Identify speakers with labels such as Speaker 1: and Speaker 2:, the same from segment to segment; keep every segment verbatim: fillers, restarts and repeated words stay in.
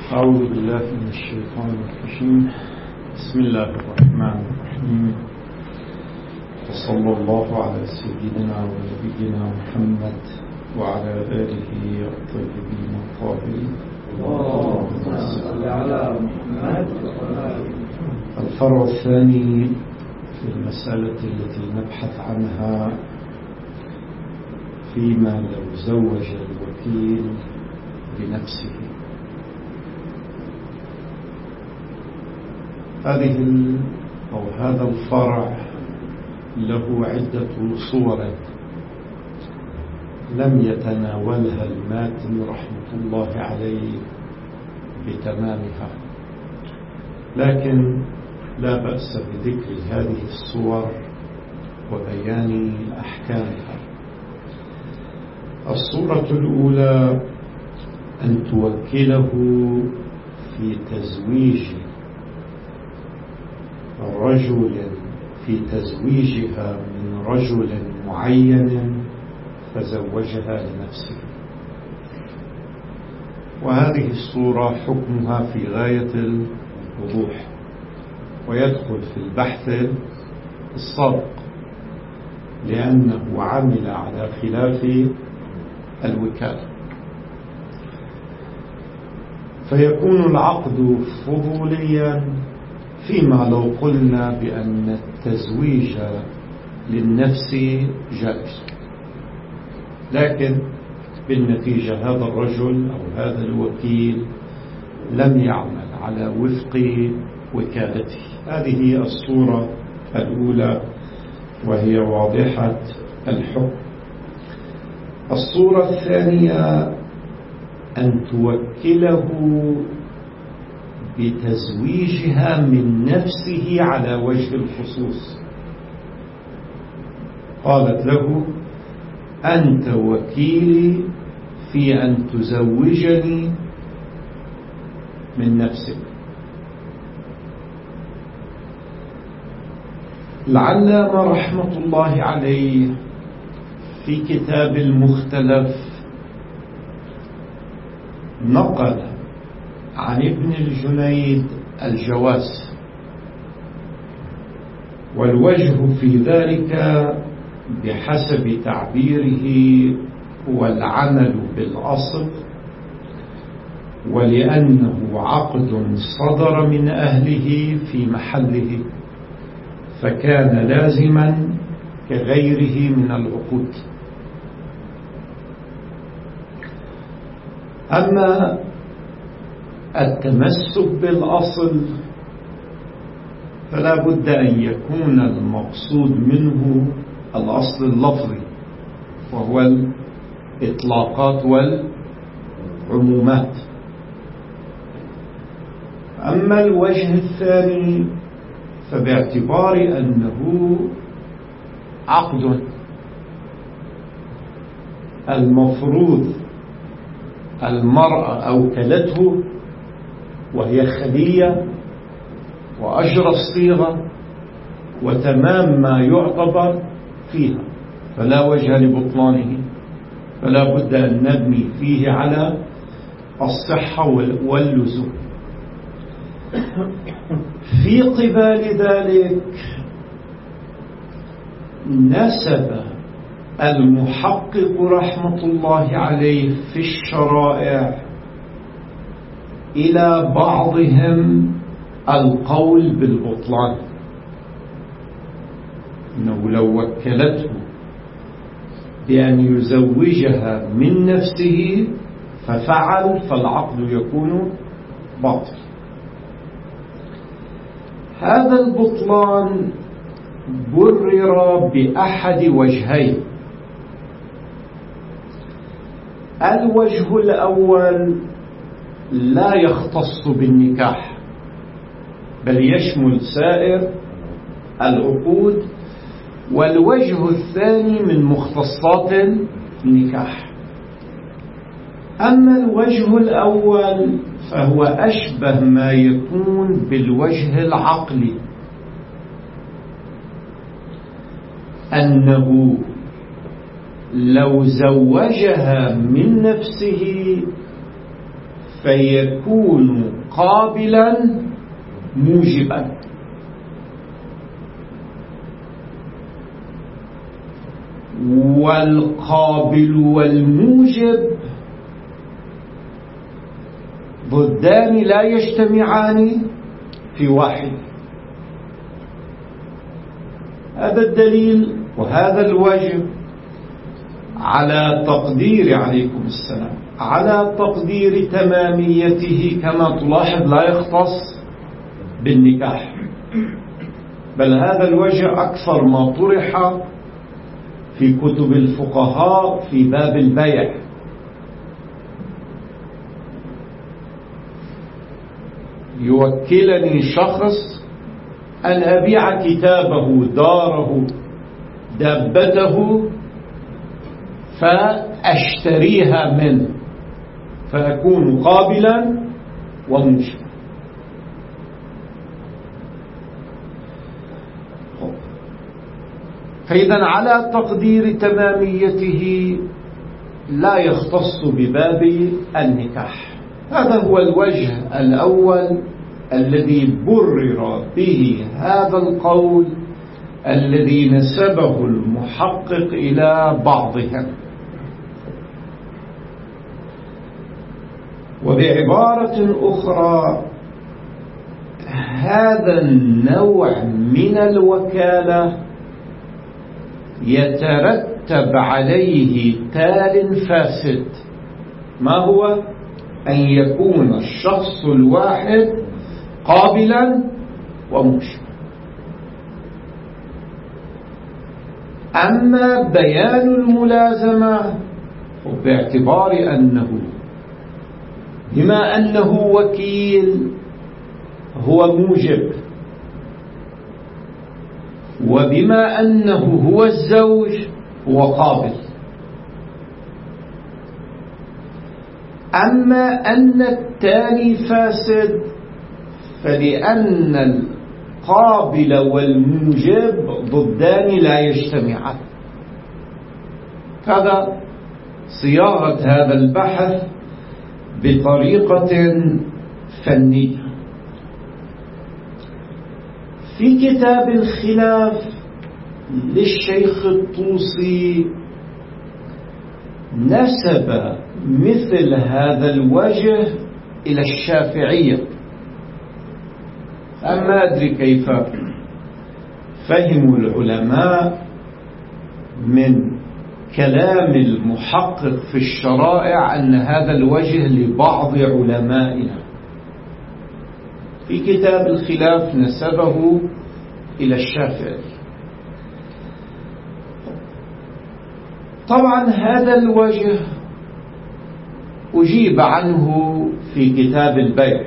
Speaker 1: أعوذ بالله من الشيطان الرجيم. بسم الله الرحمن الرحيم. وصلى الله على سيدنا ونبينا محمد وعلى آله الطيبين الطاهرين.
Speaker 2: اللهم صل على محمد.
Speaker 1: الفرع الثاني في المسألة التي نبحث عنها فيما لو زوج الوكيل بنفسه. هذه أو هذا الفرع له عدة صور لم يتناولها الماتن رحمة الله عليه بتمامها، لكن لا بأس بذكر هذه الصور وبيان أحكامها. الصورة الأولى أن توكله في تزويج رجل في تزويجها من رجل معين فزوجها لنفسه، وهذه الصورة حكمها في غاية الوضوح ويدخل في البحث السابق، لأنه عمل على خلاف الوكالة، فيكون العقد فضوليا فيما لو قلنا بأن التزويج للنفس جائز، لكن بالنتيجة هذا الرجل أو هذا الوكيل لم يعمل على وفق وكالته. هذه هي الصورة الأولى وهي واضحة الحكم. الصورة الثانية أن توكله بتزويجها من نفسه على وجه الخصوص. قالت له: أنت وكيلي في أن تزوجني من نفسك. العلامة رحمة الله عليه في كتاب المختلف نقل عن ابن الجنيد الجواز، والوجه في ذلك بحسب تعبيره هو العمل بالأصل، ولأنه عقد صدر من أهله في محله فكان لازما كغيره من العقود. أما التمسك بالأصل فلا بد أن يكون المقصود منه الأصل اللفظي وهو الإطلاقات والعمومات. أما الوجه الثاني فباعتبار أنه عقد المفروض المرأة أوكلته وهي خلية وأجرى الصيغة وتمام ما يعتبر فيها، فلا وجه لبطلانه، فلا بد أن نبني فيه على الصحة واللزوم. في قبال ذلك نسب المحقق رحمة الله عليه في الشرائع إلى بعضهم القول بالبطلان، إنه لو وكلته بأن يزوجها من نفسه ففعل فالعقد يكون باطل. هذا البطلان برر بأحد وجهين. الوجه الأول لا يختص بالنكاح بل يشمل سائر العقود، والوجه الثاني من مختصات النكاح. أما الوجه الأول فهو أشبه ما يكون بالوجه العقلي، أنه لو زوجها من نفسه فيكون قابلا موجبا. والقابل والموجب ضدان لا يجتمعان في واحد. هذا الدليل وهذا الوجه على تقدير عليكم السلام على تقدير تماميته كما تلاحظ لا يختص بالنكاح، بل هذا الوجه أكثر ما طرح في كتب الفقهاء في باب البيع. يوكلني شخص أن أبيع كتابه، داره، دابته، فأشتريها منه فأكون قابلا وموجبا. فإذا على تقدير تماميته لا يختص بباب النكاح. هذا هو الوجه الأول الذي برر به هذا القول الذي نسبه المحقق إلى بعضهم. وبعبارة أخرى، هذا النوع من الوكالة يترتب عليه تال فاسد. ما هو؟ أن يكون الشخص الواحد قابلا وموجبا. أما بيان الملازمة باعتبار أنه بما أنه وكيل هو موجب، وبما أنه هو الزوج هو قابل. أما أن التالي فاسد فلأن القابل والموجب ضدان لا يجتمعان. هذا صياغة هذا البحث بطريقة فنية. في كتاب الخلاف للشيخ الطوسي نسب مثل هذا الوجه إلى الشافعية. أما أدري كيف فهم العلماء من كلام المحقق في الشرائع أن هذا الوجه لبعض علمائنا. في كتاب الخلاف نسبه إلى الشافعي. طبعا هذا الوجه أجيب عنه في كتاب البيع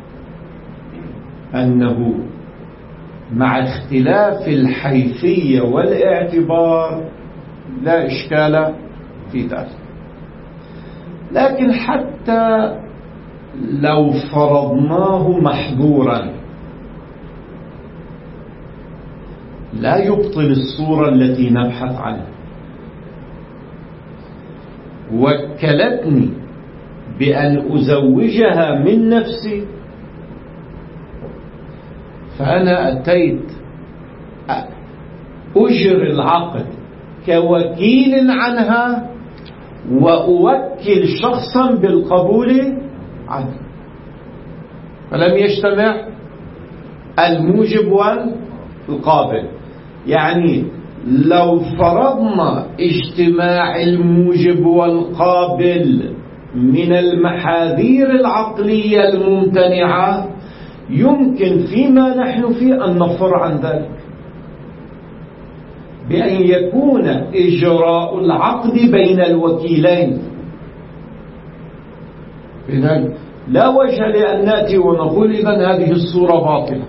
Speaker 1: أنه مع اختلاف الحيثية والاعتبار لا إشكال في ذلك. لكن حتى لو فرضناه محظورا لا يبطل الصورة التي نبحث عنها. وكلتني بأن أزوجها من نفسي، فأنا أتيت أجر العقد كوكيل عنها وأوكل شخصا بالقبول عنه، فلم يجتمع الموجب والقابل. يعني لو فرضنا اجتماع الموجب والقابل من المحاذير العقلية الممتنعة، يمكن فيما نحن فيه أن نفر عن ذلك بأن يكون إجراء العقد بين الوكيلين. إذن لا وجه لأن نأتي ونقول إذن هذه الصورة باطلة.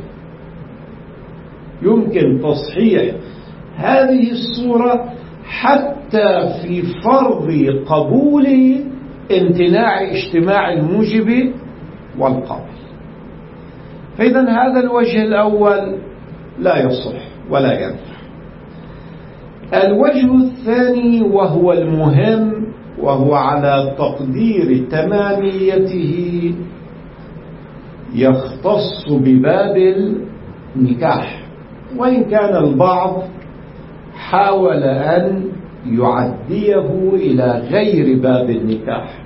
Speaker 1: يمكن تصحيح هذه الصورة حتى في فرض قبول امتناع اجتماع الموجب والقابل. فإذن هذا الوجه الأول لا يصح ولا ينفع. الوجه الثاني وهو المهم وهو على تقدير تماميته يختص بباب النكاح، وإن كان البعض حاول أن يعديه إلى غير باب النكاح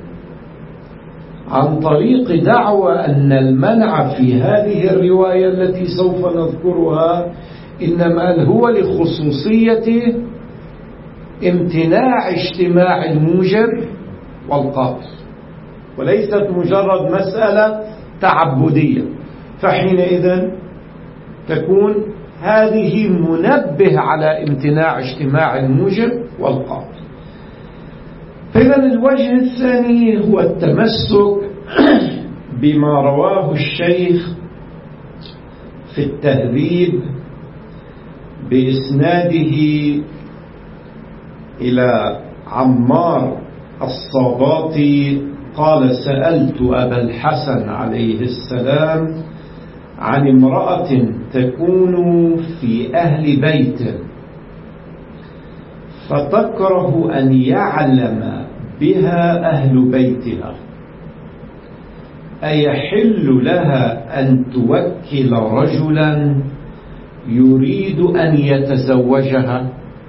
Speaker 1: عن طريق دعوى أن المنع في هذه الرواية التي سوف نذكرها إنما هو لخصوصية امتناع اجتماع الموجب والقاصر، وليست مجرد مسألة تعبدية، فحينئذ تكون هذه منبه على امتناع اجتماع الموجب والقاصر. فإذا الوجه الثاني هو التمسك بما رواه الشيخ في التهذيب بإسناده إلى عمار الصباطي قال: سألت أبا الحسن عليه السلام عن امرأة تكون في أهل بيت فتكره أن يعلم بها أهل بيتها، أيحل لها أن توكل رجلا يريد أن يتزوجها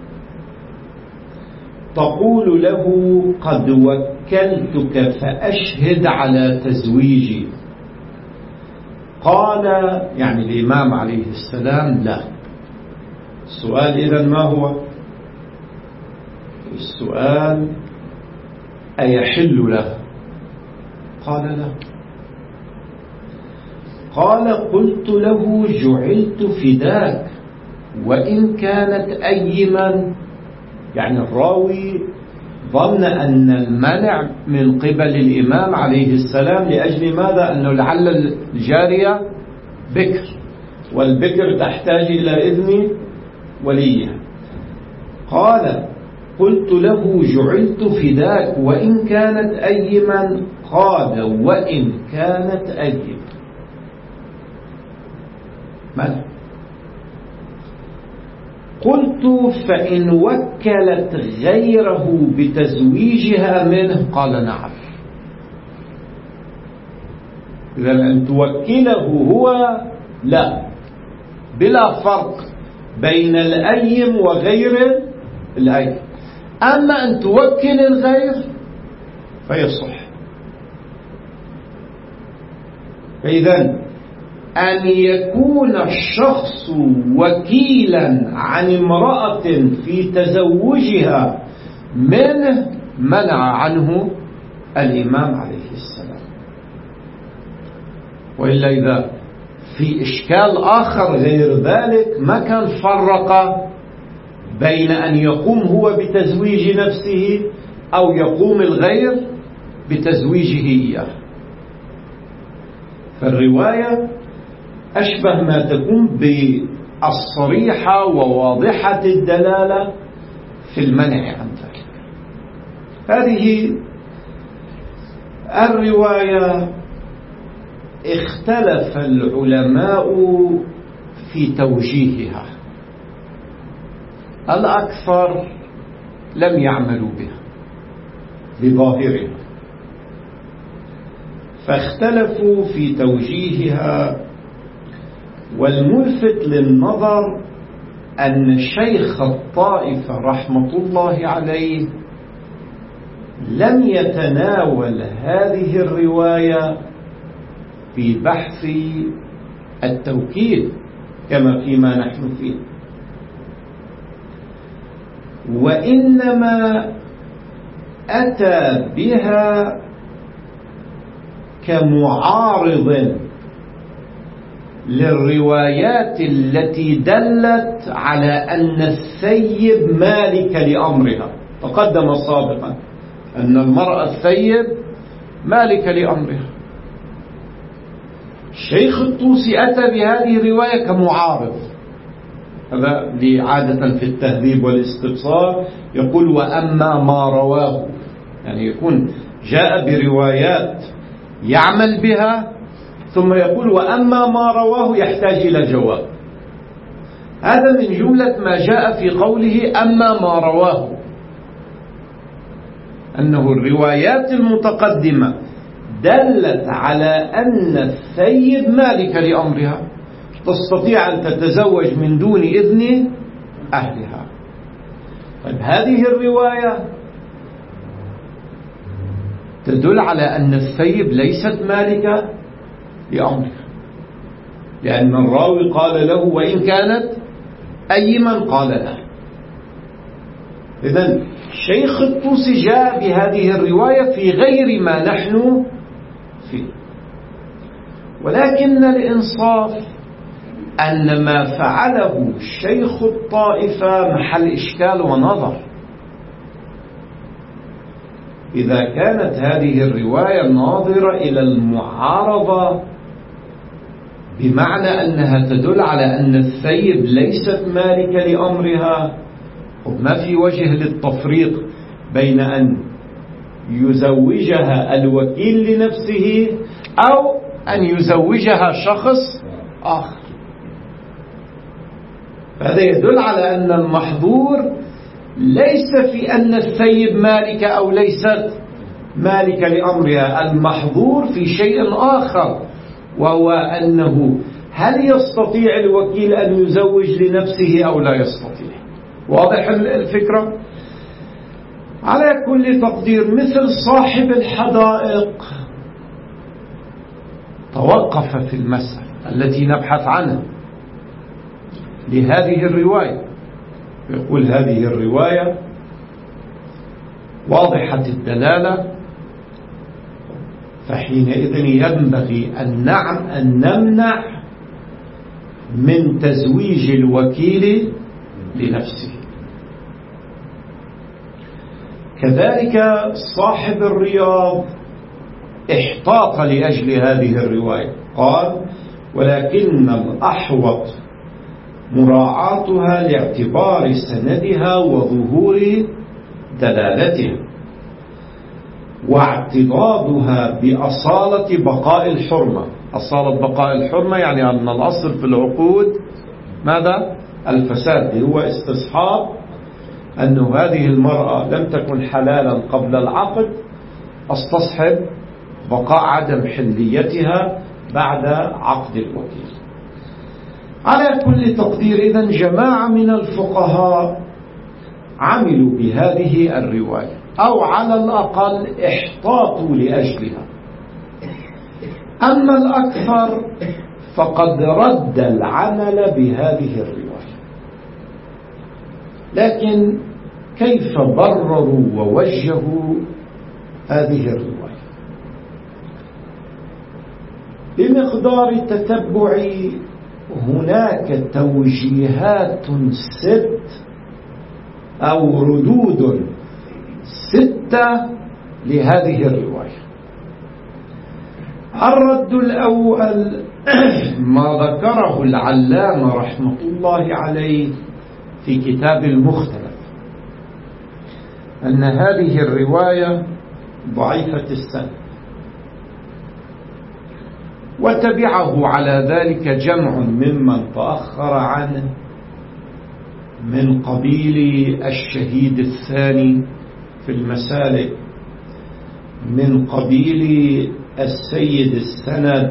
Speaker 1: تقول له: قد وكلتك فأشهد على تزويجي؟ قال يعني الإمام عليه السلام: لا. السؤال إذن ما هو؟ السؤال أيحل له؟ قال لا. قال: قلت له: جعلت فداك وإن كانت أيما. يعني الراوي ظن أن المنع من قبل الإمام عليه السلام لأجل ماذا؟ أنه لعل الجارية بكر، والبكر تحتاج إلى إذن وليها. قال: قلت له: جعلت فداك وإن كانت أيما. قال: وإن كانت أيما. ماذا؟ قلت: فإن وكلت غيره بتزويجها منه؟ قال: نعم. إذا أن توكله هو لا، بلا فرق بين الأيم وغير الأيم. أما أن توكل الغير فيصح. فإذا أن يكون الشخص وكيلا عن امرأة في تزوجها منه منع عنه الإمام عليه السلام. وإلا إذا في إشكال آخر غير ذلك ما كان فرق بين أن يقوم هو بتزويج نفسه أو يقوم الغير بتزويجه إياه. فالرواية أشبه ما تكون بالصريحة وواضحة الدلالة في المنع عن ذلك. هذه الرواية اختلف العلماء في توجيهها، الأكثر لم يعملوا بها بظاهرها، فاختلفوا في توجيهها. والملفت للنظر أن شيخ الطائفة رحمة الله عليه لم يتناول هذه الرواية في بحث التوكيد كما فيما نحن فيه، وإنما أتى بها كمعارض للروايات التي دلت على أن الثيب مالك لأمرها. تقدم سابقا أن المرأة الثيب مالك لأمرها. الشيخ الطوسي أتى بهذه الرواية كمعارض. هذا لعادة في التهذيب والاستبصار يقول: وأما ما رواه، يعني يكون جاء بروايات يعمل بها ثم يقول: وأما ما رواه يحتاج إلى جواب. هذا من جملة ما جاء في قوله: أما ما رواه. أنه الروايات المتقدمة دلت على أن الثيب مالكة لأمرها، تستطيع أن تتزوج من دون إذن أهلها. طيب هذه الرواية تدل على أن الثيب ليست مالكة لأمرها، لأن الراوي قال له وإن كانت أيما قال له. إذن شيخ الطوسي جاء بهذه الرواية في غير ما نحن فيه، ولكن الإنصاف أن ما فعله شيخ الطائفة محل إشكال ونظر. إذا كانت هذه الرواية ناظرة إلى المعارضة بمعنى أنها تدل على أن الثيب ليست مالكة لأمرها، وما في وجه للتفريق بين أن يزوجها الوكيل لنفسه أو أن يزوجها شخص آخر. فهذا يدل على أن المحظور ليس في أن الثيب مالكة أو ليست مالكة لأمرها، المحظور في شيء آخر، وهو أنه هل يستطيع الوكيل أن يزوج لنفسه أو لا يستطيع. واضح الفكرة؟ على كل تقدير مثل صاحب الحدائق توقف في المسألة التي نبحث عنها لهذه الرواية، يقول هذه الرواية واضحة الدلالة، فحينئذ ينبغي أن نعم أن نمنع من تزويج الوكيل لنفسه. كذلك صاحب الرياض احتاط لأجل هذه الرواية، قال ولكن الأحوط مراعاتها لاعتبار سندها وظهور دلالتها واعتضادها بأصالة بقاء الحرمة. أصالة بقاء الحرمة يعني أن الأصل في العقود ماذا؟ الفساد، هو استصحاب أن هذه المرأة لم تكن حلالا قبل العقد، استصحب بقاء عدم حليتها بعد عقد الوكيل. على كل تقدير إذن جماعة من الفقهاء عملوا بهذه الرواية أو على الأقل احتاطوا لأجلها، أما الأكثر فقد رد العمل بهذه الرواية. لكن كيف برروا ووجهوا هذه الرواية؟ بمقدار التتبع هناك توجيهات ست أو ردود ستة لهذه الرواية. الرد الأول ما ذكره العلامة رحمة الله عليه في كتاب المختلف، أن هذه الرواية ضعيفة السند، وتبعه على ذلك جمع ممن تأخر عنه من قبيل الشهيد الثاني في المسالك، من قبيل السيد السند.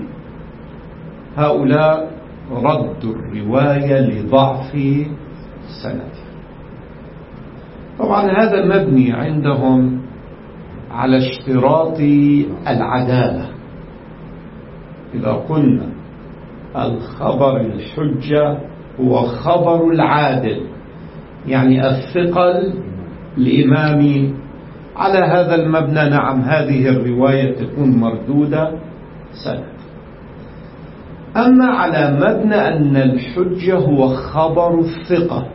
Speaker 1: هؤلاء ردوا الرواية لضعف سندها. طبعا هذا مبني عندهم على اشتراط العدالة. إذا قلنا الخبر الحجة هو خبر العادل، يعني الثقل الإمامي، على هذا المبنى نعم هذه الرواية تكون مردودة سند. أما على مبنى أن الحجة هو خبر الثقة،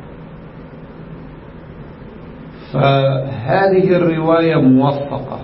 Speaker 1: فهذه الرواية موثقة،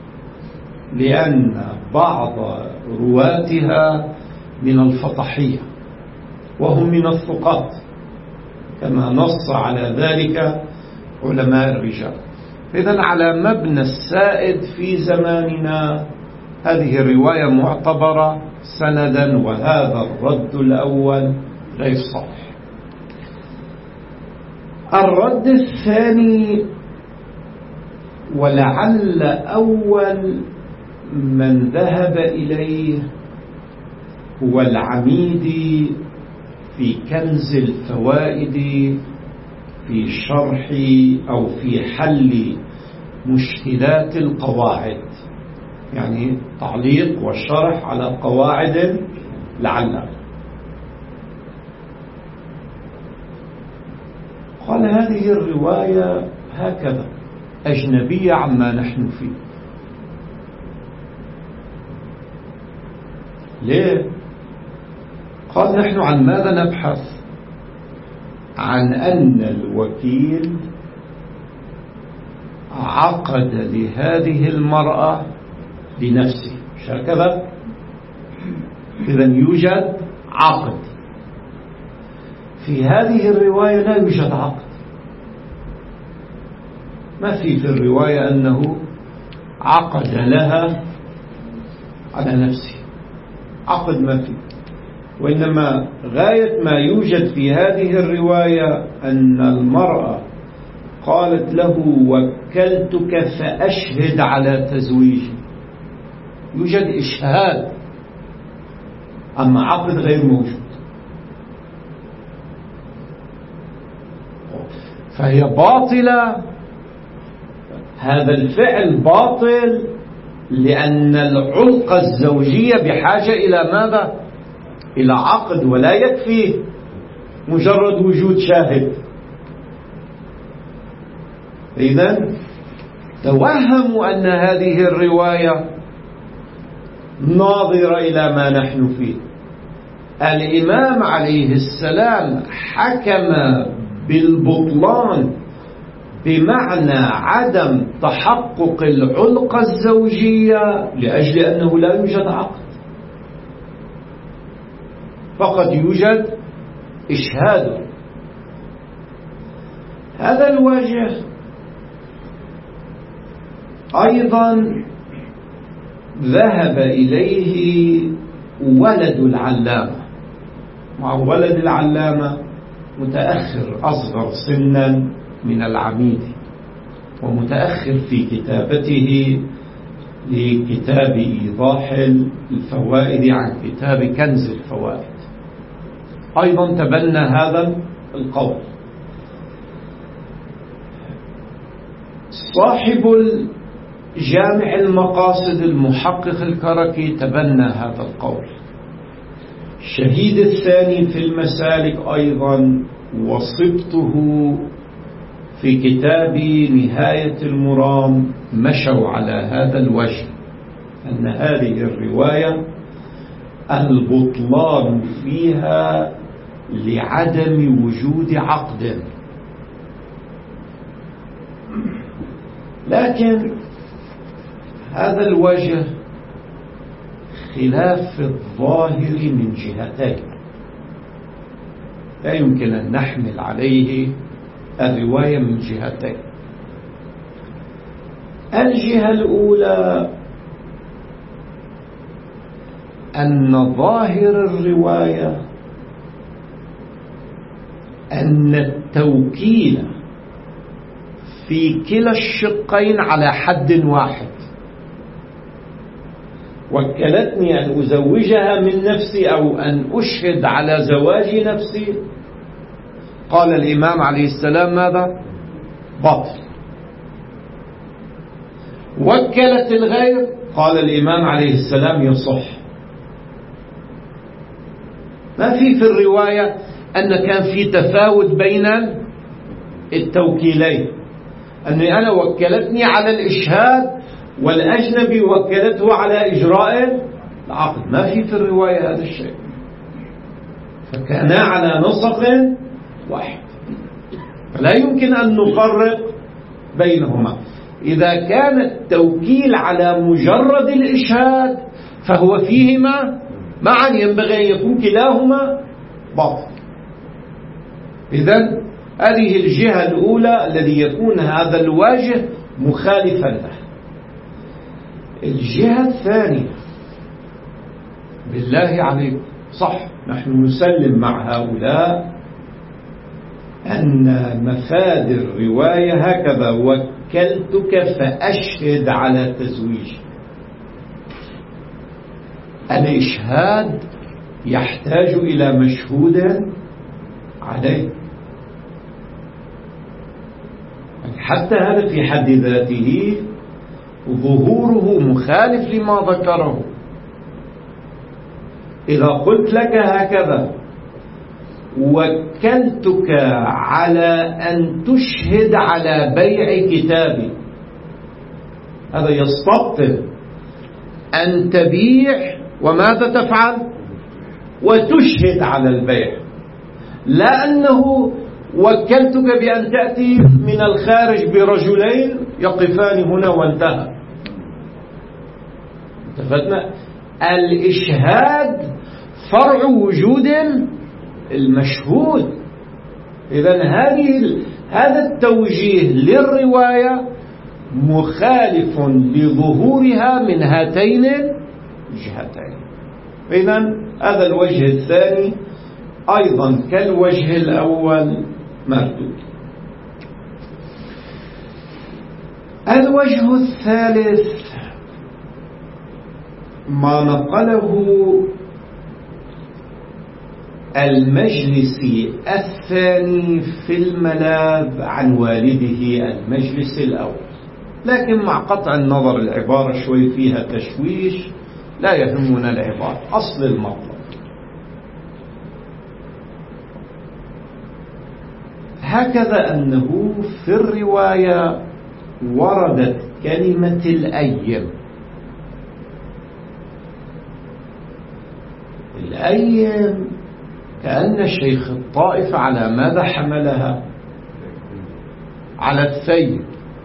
Speaker 1: لأن بعض رواتها من الفطحية وهم من الثقات، كما نص على ذلك علماء الرجال. إذن على مبنى السائد في زماننا هذه الرواية معتبرة سندا، وهذا الرد الأول غير صحيح. الرد الثاني ولعل أول من ذهب إليه هو العميدي في كنز الفوائد في شرح أو في حل مشكلات القواعد، يعني تعليق والشرح على قواعد لعل. قال هذه الرواية هكذا أجنبية عما نحن فيه. ليه؟ قال نحن عن ماذا نبحث؟ عن أن الوكيل عقد لهذه المرأة لنفسه، مش هكذا؟ إذن يوجد عقد. في هذه الرواية لا يوجد عقد، ما في في الرواية أنه عقد لها على نفسه، عقد ما في. وإنما غاية ما يوجد في هذه الرواية أن المرأة قالت له وكلتك فأشهد على تزويجي، يوجد إشهاد، أما عقد غير موجود. فهي باطلة، هذا الفعل باطل لأن العلاقة الزوجية بحاجة إلى ماذا؟ إلى عقد، ولا يكفي مجرد وجود شاهد. إذن توهموا أن هذه الرواية ناظرة إلى ما نحن فيه. الإمام عليه السلام حكم بالبطلان بمعنى عدم تحقق العلاقة الزوجية لأجل أنه لا يوجد عقد، فقط يوجد إشهاد. هذا الوجه أيضا ذهب إليه ولد العلامة، مع ولد العلامة متأخر أصغر سنا من العميد، ومتأخر في كتابته لكتاب إيضاح الفوائد عن كتاب كنز الفوائد، أيضا تبنى هذا القول. صاحب جامع المقاصد المحقق الكركي تبنى هذا القول. الشهيد الثاني في المسالك أيضا وصبته في كتاب نهاية المرام مشوا على هذا الوجه، أن هذه الرواية البطلان فيها لعدم وجود عقد. لكن هذا الوجه خلاف الظاهر من جهتين، لا يمكن أن نحمل عليه الرواية من جهتين. الجهة الأولى أن ظاهر الرواية أن التوكيل في كلا الشقين على حد واحد. وكلتني أن أزوجها من نفسي أو أن أشهد على زواج نفسي، قال الإمام عليه السلام ماذا؟ باطل. وكلت الغير، قال الإمام عليه السلام يصح. ما في في الرواية أن كان في تفاوت بين التوكيلين، أني أنا وكلتني على الإشهاد والأجنبي وكلته على إجراء العقد، ما في في الرواية هذا الشيء، فكانا على نسق واحد، فلا يمكن أن نفرق بينهما. إذا كان التوكيل على مجرد الإشهاد فهو فيهما معا، ينبغي أن يكون كلاهما باطل. إذن هذه الجهة الأولى الذي يكون هذا الوجه مخالفا له. الجهة الثانية، بالله عليكم، صح نحن نسلم مع هؤلاء أن مفاد الرواية هكذا: وكلتك فأشهد على تزويج. الإشهاد يحتاج إلى مشهود عليه، حتى هذا في حد ذاته ظهوره مخالف لما ذكره. إذا قلت لك هكذا وكلتك على أن تشهد على بيع كتابي، هذا يستبطل أن تبيع وماذا تفعل؟ وتشهد على البيع، لا أنه وكلتك بأن تأتي من الخارج برجلين يقفان هنا وانتهى. اتفقنا؟ الإشهاد فرع وجود المشهود. إذن هذه هذا التوجيه للرواية مخالف لظهورها من هاتين الجهتين. إذن هذا الوجه الثاني أيضا كالوجه الأول مردود. الوجه الثالث ما نقله المجلسي الثاني في الملاذ عن والده المجلس الأول، لكن مع قطع النظر العبارة شوي فيها تشويش، لا يهمنا العبارة، أصل المطلب. هكذا أنه في الرواية وردت كلمة الأيم. الأيم كأن شيخ الطائفة على ماذا حملها؟ على الثيب،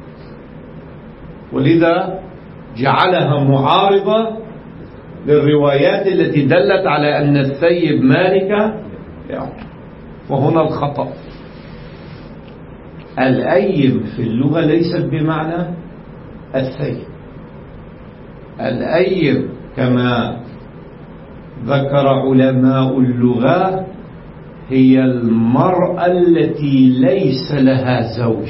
Speaker 1: ولذا جعلها معارضة للروايات التي دلت على أن الثيب مالكة، وهنا الخطأ. الأيم في اللغة ليست بمعنى الثيب. الأيم كما ذكر علماء اللغة هي المرأة التي ليس لها زوج،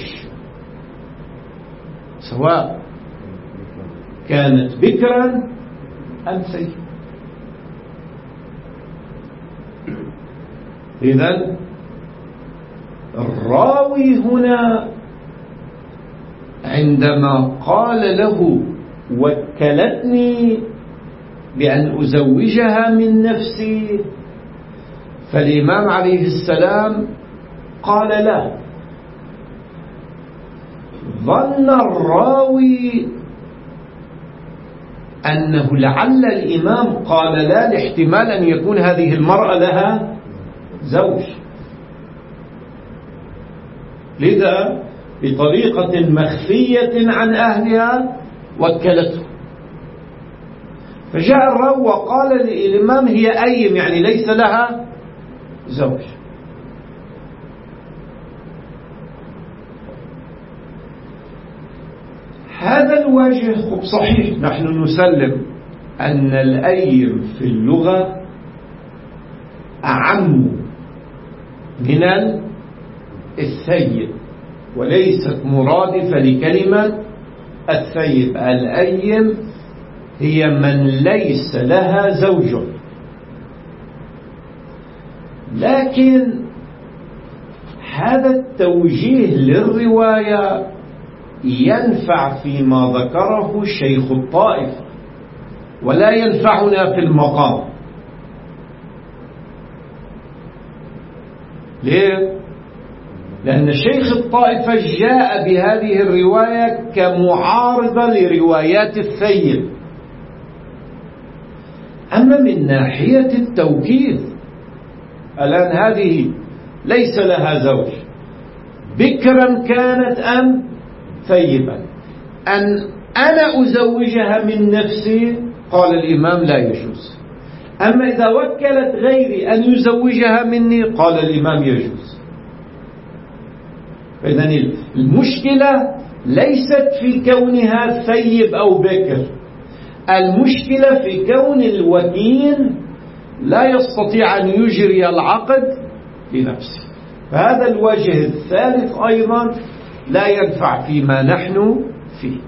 Speaker 1: سواء كانت بكرا أم ثيب. إذن الراوي هنا عندما قال له وكلتني بأن أزوجها من نفسي، فالإمام عليه السلام قال لا. ظن الراوي أنه لعل الإمام قال لا لاحتمال أن يكون هذه المرأة لها زوج، لذا بطريقة مخفية عن أهلها وكلته. فجاء الراوي وقال للإمام هي أيم، يعني ليس لها زوج. هذا الوجه صحيح، نحن نسلم أن الأيم في اللغة أعم من الثيب، وليست مرادفة لكلمة الثيب. الأيم هي من ليس لها زوج. لكن هذا التوجيه للرواية ينفع فيما ذكره شيخ الطائفة ولا ينفعنا في المقام. ليه؟ لأن شيخ الطائفة جاء بهذه الرواية كمعارضة لروايات الثيب. أما من ناحية التوكيد، الآن هذه ليس لها زوج، بكرا كانت أم ثيبا، أن أنا أزوجها من نفسي، قال الإمام لا يجوز. أما إذا وكلت غيري أن يزوجها مني، قال الإمام يجوز. فإذن المشكلة ليست في كونها ثيب أو بكر، المشكلة في كون الوكيل لا يستطيع أن يجري العقد لنفسه. فهذا الوجه الثالث أيضا لا ينفع فيما نحن فيه.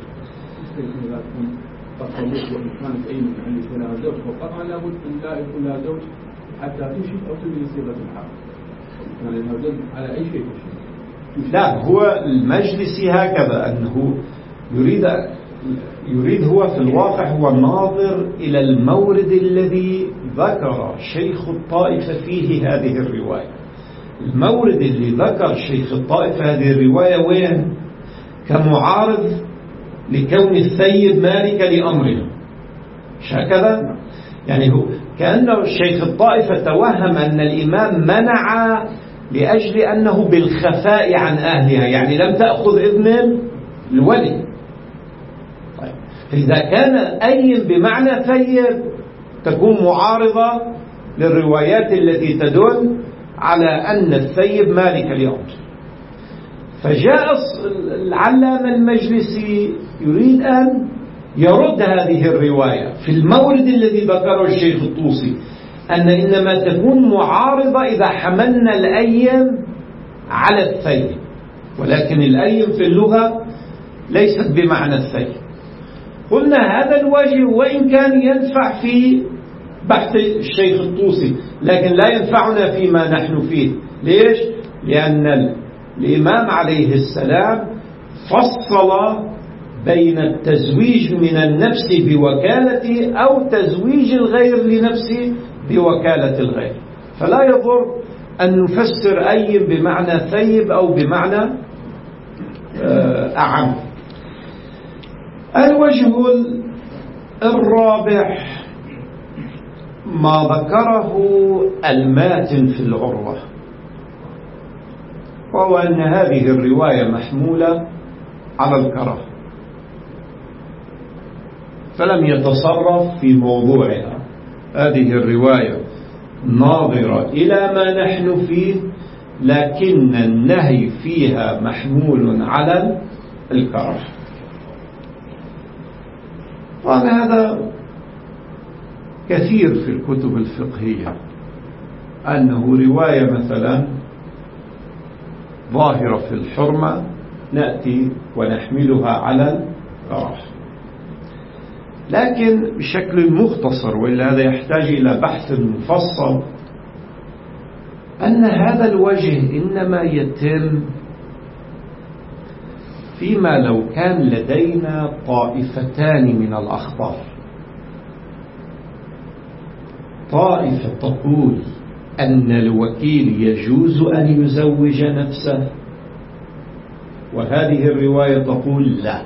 Speaker 2: وإن أي من عند فلان زوج فقطعا لابد أن لا يكون لها زوج حتى تنشئ أو تبني صيغة الحق. كان لها زوج على أي شيء تنشئ.
Speaker 1: لا، هو المجلسي هكذا أنه يريد يريد هو في الواقع هو ناظر إلى المورد الذي ذكر شيخ الطائفة فيه هذه الرواية. المورد اللي ذكر شيخ الطائفة هذه الرواية وين؟ كمعارض لكون الثيب مالك لأمرنا، مش هكذا؟ يعني هو كأنه شيخ الطائفة توهم أن الإمام منع لأجل أنه بالخفاء عن أهلها، يعني لم تأخذ إذن الولي. طيب، فإذا كان أي بمعنى ثيب تكون معارضة للروايات التي تدل على أن الثيب مالك لأمر. فجاء العلامة المجلسي يريد أن يرد هذه الرواية في المورد الذي ذكره الشيخ الطوسي، أن إنما تكون معارضة إذا حملنا الأيم على الثيب، ولكن الأيم في اللغة ليست بمعنى الثيب. قلنا هذا الوجه وإن كان ينفع في بحث الشيخ الطوسي، لكن لا ينفعنا فيما نحن فيه. ليش؟ لأن الإمام عليه السلام فصل بين التزويج من النفس بوكالة أو تزويج الغير لنفسه بوكالة الغير، فلا يضر أن نفسر أي بمعنى ثيب أو بمعنى أعم. الوجه الرابع ما ذكره الماتن في العروة، وهو أن هذه الرواية محمولة على الكراهة، فلم يتصرف في موضوعها. هذه الرواية ناظرة إلى ما نحن فيه، لكن النهي فيها محمول على الكراهة. قال هذا كثير في الكتب الفقهية، أنه رواية مثلا ظاهرة في الحرمة نأتي ونحملها على الكراهة، لكن بشكل مختصر، وإلا هذا يحتاج إلى بحث مفصل، أن هذا الوجه إنما يتم فيما لو كان لدينا طائفتان من الأخبار، طائفة تقول أن الوكيل يجوز أن يزوج نفسه، وهذه الرواية تقول لا،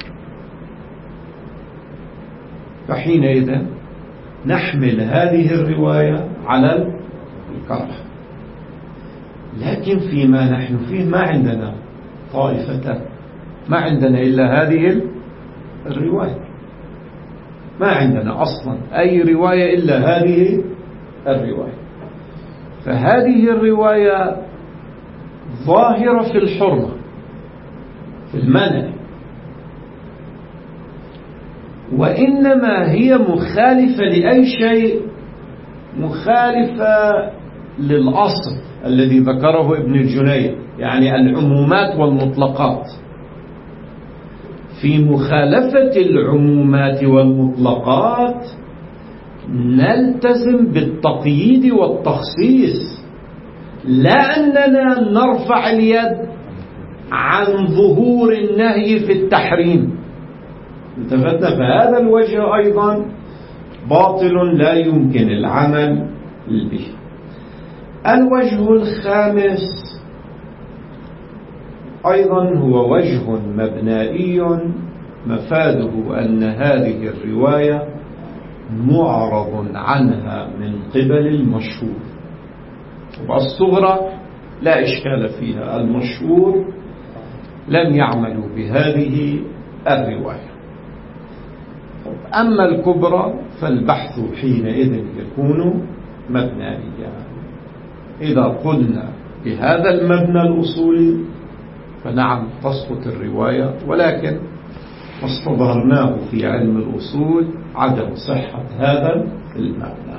Speaker 1: فحينئذ نحمل هذه الرواية على الكراهة. لكن فيما نحن فيه ما عندنا طائفتان، ما عندنا إلا هذه الرواية، ما عندنا أصلا أي رواية إلا هذه الرواية. فهذه الرواية ظاهرة في الحرمة، في المنع، وإنما هي مخالفة لأي شيء، مخالفة للأصل الذي ذكره ابن الجنيد، يعني العمومات والمطلقات. في مخالفة العمومات والمطلقات نلتزم بالتقييد والتخصيص، لا أننا نرفع اليد عن ظهور النهي في التحريم. انتبهنا؟ فهذا الوجه أيضا باطل لا يمكن العمل به. الوجه الخامس أيضا هو وجه مبنائي، مفاده أن هذه الرواية معرض عنها من قبل المشهور، والصغرى لا إشكال فيها، المشهور لم يعملوا بهذه الرواية. أما الكبرى فالبحث حينئذ يكون مبنائيا. إذا قلنا بهذا المبنى الأصولي فنعم تسقط الرواية، ولكن ما استظهرناه في علم الأصول عدم صحة هذا المبنى.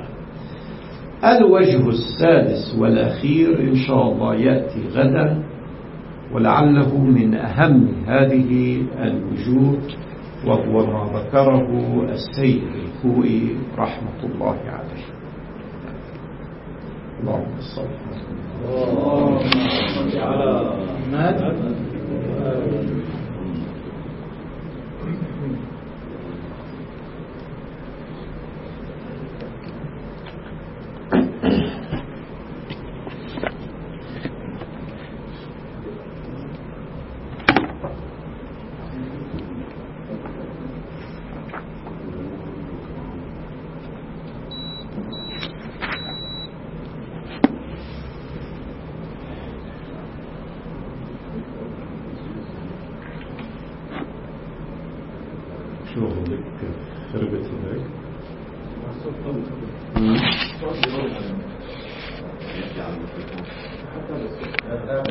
Speaker 1: الوجه السادس والأخير إن شاء الله يأتي غدا، ولعله من أهم هذه الوجوه وهو ما ذكره السيد الخوئي رحمة الله عليه. اللهم صل على محمد. شو هذيك خربت هذيك